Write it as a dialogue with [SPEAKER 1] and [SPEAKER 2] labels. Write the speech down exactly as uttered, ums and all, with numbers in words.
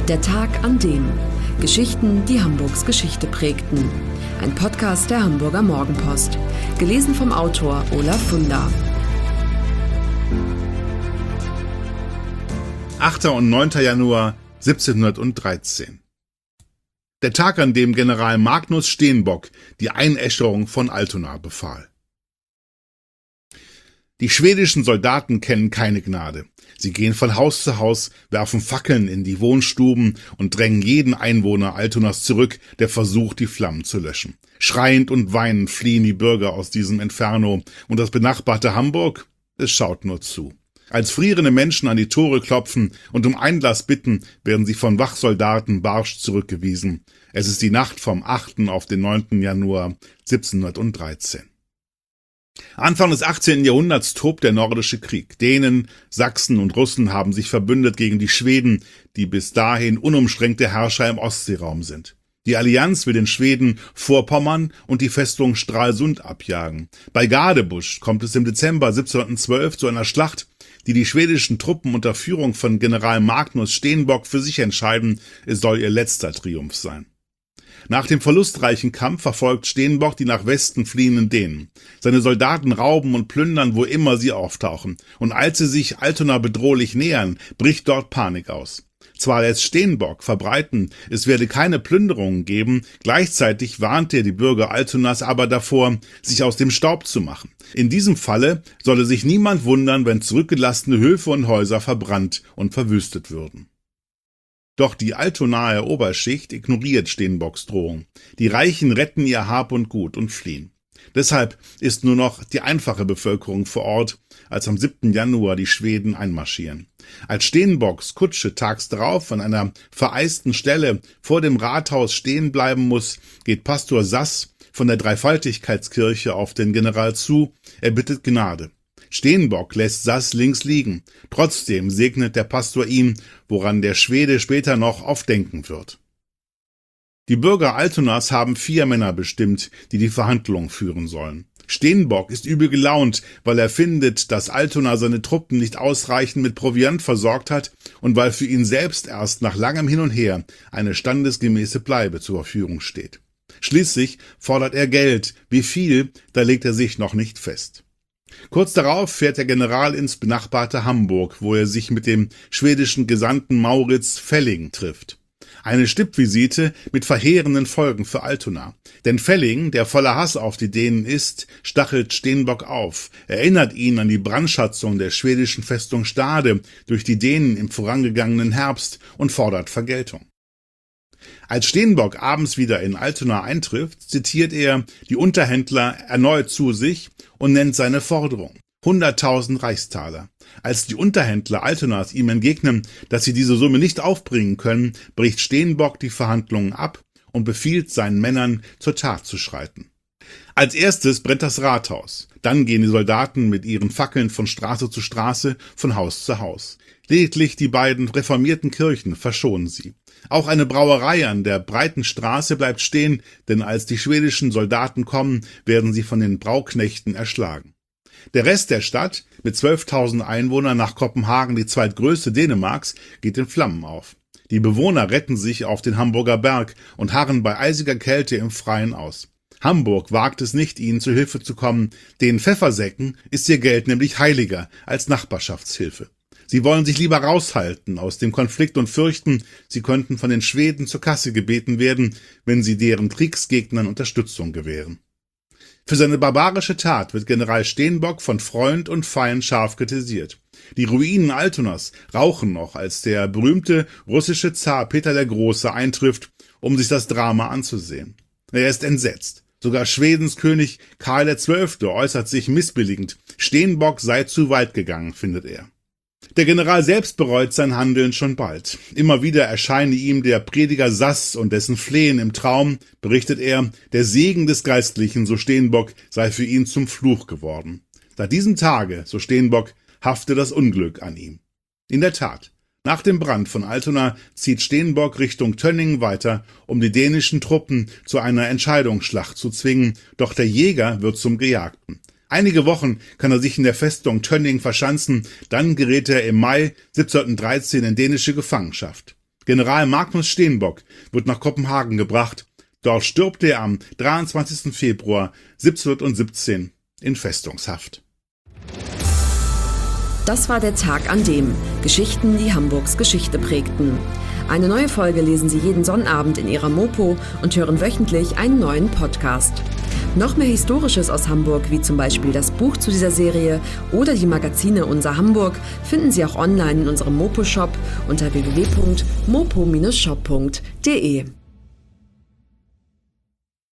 [SPEAKER 1] Der Tag an dem. Geschichten, die Hamburgs Geschichte prägten. Ein Podcast der Hamburger Morgenpost. Gelesen vom Autor Olaf Funder.
[SPEAKER 2] achter und neunter Januar siebzehnhundertdreizehn. Der Tag, an dem General Magnus Stenbock die Einäscherung von Altona befahl. Die schwedischen Soldaten kennen keine Gnade. Sie gehen von Haus zu Haus, werfen Fackeln in die Wohnstuben und drängen jeden Einwohner Altonas zurück, der versucht, die Flammen zu löschen. Schreiend und weinend fliehen die Bürger aus diesem Inferno, und das benachbarte Hamburg, es schaut nur zu. Als frierende Menschen an die Tore klopfen und um Einlass bitten, werden sie von Wachsoldaten barsch zurückgewiesen. Es ist die Nacht vom achten auf den neunten Januar siebzehnhundertdreizehn. Anfang des achtzehnten Jahrhunderts tobt der Nordische Krieg. Dänen, Sachsen und Russen haben sich verbündet gegen die Schweden, die bis dahin unumschränkte Herrscher im Ostseeraum sind. Die Allianz will den Schweden Vorpommern und die Festung Stralsund abjagen. Bei Gadebusch kommt es im Dezember siebzehnhundertzwölf zu einer Schlacht, die die schwedischen Truppen unter Führung von General Magnus Stenbock für sich entscheiden, es soll ihr letzter Triumph sein. Nach dem verlustreichen Kampf verfolgt Stenbock die nach Westen fliehenden Dänen. Seine Soldaten rauben und plündern, wo immer sie auftauchen. Und als sie sich Altona bedrohlich nähern, bricht dort Panik aus. Zwar lässt Stenbock verbreiten, es werde keine Plünderungen geben, gleichzeitig warnt er die Bürger Altonas aber davor, sich aus dem Staub zu machen. In diesem Falle solle sich niemand wundern, wenn zurückgelassene Höfe und Häuser verbrannt und verwüstet würden. Doch die altonaer Oberschicht ignoriert Stenbocks Drohung. Die Reichen retten ihr Hab und Gut und fliehen. Deshalb ist nur noch die einfache Bevölkerung vor Ort, als am siebten Januar die Schweden einmarschieren. Als Stenbocks Kutsche tags darauf an einer vereisten Stelle vor dem Rathaus stehen bleiben muss, geht Pastor Sass von der Dreifaltigkeitskirche auf den General zu, er bittet Gnade. Stenbock lässt Sass links liegen. Trotzdem segnet der Pastor ihn, woran der Schwede später noch oft denken wird. Die Bürger Altonas haben vier Männer bestimmt, die die Verhandlungen führen sollen. Stenbock ist übel gelaunt, weil er findet, dass Altona seine Truppen nicht ausreichend mit Proviant versorgt hat und weil für ihn selbst erst nach langem Hin und Her eine standesgemäße Bleibe zur Verfügung steht. Schließlich fordert er Geld. Wie viel, da legt er sich noch nicht fest. Kurz darauf fährt der General ins benachbarte Hamburg, wo er sich mit dem schwedischen Gesandten Mauritz Felling trifft. Eine Stippvisite mit verheerenden Folgen für Altona. Denn Felling, der voller Hass auf die Dänen ist, stachelt Stenbock auf, erinnert ihn an die Brandschatzung der schwedischen Festung Stade durch die Dänen im vorangegangenen Herbst und fordert Vergeltung. Als Stenbock abends wieder in Altona eintrifft, zitiert er die Unterhändler erneut zu sich und nennt seine Forderung: hunderttausend Reichstaler. Als die Unterhändler Altonas ihm entgegnen, dass sie diese Summe nicht aufbringen können, bricht Stenbock die Verhandlungen ab und befiehlt seinen Männern, zur Tat zu schreiten. Als erstes brennt das Rathaus. Dann gehen die Soldaten mit ihren Fackeln von Straße zu Straße, von Haus zu Haus. Lediglich die beiden reformierten Kirchen verschonen sie. Auch eine Brauerei an der breiten Straße bleibt stehen, denn als die schwedischen Soldaten kommen, werden sie von den Brauknechten erschlagen. Der Rest der Stadt, mit zwölftausend Einwohnern, nach Kopenhagen die zweitgrößte Dänemarks, geht in Flammen auf. Die Bewohner retten sich auf den Hamburger Berg und harren bei eisiger Kälte im Freien aus. Hamburg wagt es nicht, ihnen zu Hilfe zu kommen. Den Pfeffersäcken ist ihr Geld nämlich heiliger als Nachbarschaftshilfe. Sie wollen sich lieber raushalten aus dem Konflikt und fürchten, sie könnten von den Schweden zur Kasse gebeten werden, wenn sie deren Kriegsgegnern Unterstützung gewähren. Für seine barbarische Tat wird General Stenbock von Freund und Feind scharf kritisiert. Die Ruinen Altonas rauchen noch, als der berühmte russische Zar Peter der Große eintrifft, um sich das Drama anzusehen. Er ist entsetzt. Sogar Schwedens König Karl der Zwölfte äußert sich missbilligend. Stenbock sei zu weit gegangen, findet er. Der General selbst bereut sein Handeln schon bald. Immer wieder erscheine ihm der Prediger Sass und dessen Flehen im Traum, berichtet er, der Segen des Geistlichen, so Stenbock, sei für ihn zum Fluch geworden. Seit diesem Tage, so Stenbock, hafte das Unglück an ihm. In der Tat, nach dem Brand von Altona zieht Stenbock Richtung Tönning weiter, um die dänischen Truppen zu einer Entscheidungsschlacht zu zwingen, doch der Jäger wird zum Gejagten. Einige Wochen kann er sich in der Festung Tönning verschanzen, dann gerät er im Mai siebzehnhundertdreizehn in dänische Gefangenschaft. General Magnus Steenbock wird nach Kopenhagen gebracht. Dort stirbt er am dreiundzwanzigsten Februar siebzehnhundertsiebzehn in Festungshaft.
[SPEAKER 1] Das war der Tag an dem Geschichten, die Hamburgs Geschichte prägten. Eine neue Folge lesen Sie jeden Sonnabend in Ihrer Mopo und hören wöchentlich einen neuen Podcast. Noch mehr Historisches aus Hamburg, wie zum Beispiel das Buch zu dieser Serie oder die Magazine Unser Hamburg, finden Sie auch online in unserem Mopo-Shop unter w w w punkt mopo Bindestrich shop punkt de.